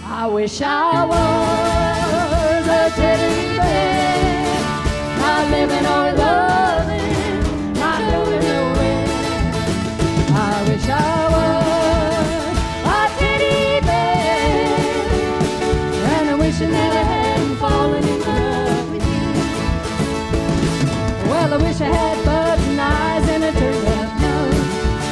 I wish I was a teddy bear, not living or loving, not going nowhere. I wish I was a teddy bear, and I'm wishing that I hadn't fallen in love with you. Well, I wish I had button eyes and a turned-up nose,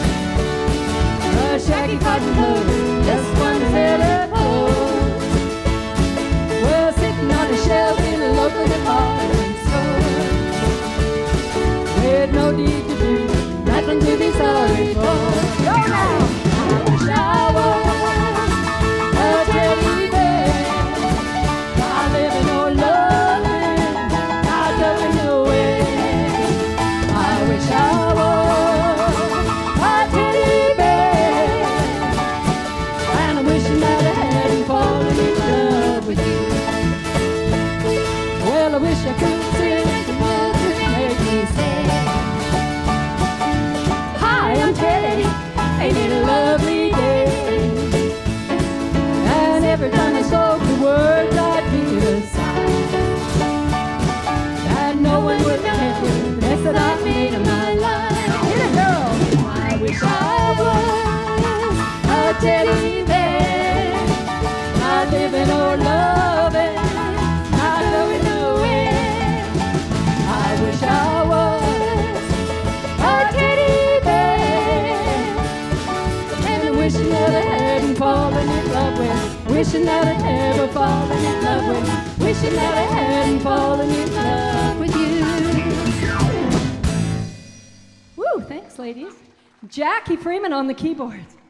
a shaggy cotton coat, just one set of clothes. Well, sitting on a shelf in a local department store, with no deed to do, nothing to be sorry for. Go now! I wish I was a teddy bear, not living or loving, not going nowhere. I wish I was a teddy bear, and I'm wishing that I hadn't fallen in love with you. Well, I wish I could sing the music to make me say, hi, I'm Teddy, ain't it a lovely day? And every time I spoke the words, I'd feel a sigh that no one would take the mess that I made of my life. Here it goes. I wish I was a teddy bear, not living or loving, not going nowhere. I wish I was a teddy bear, and I'm wishing that I hadn't fallen in love with, wishing that I'd never fallen in love with, wishing that I hadn't fallen in love with you. Woo, thanks, ladies. Jackie Freeman on the keyboards.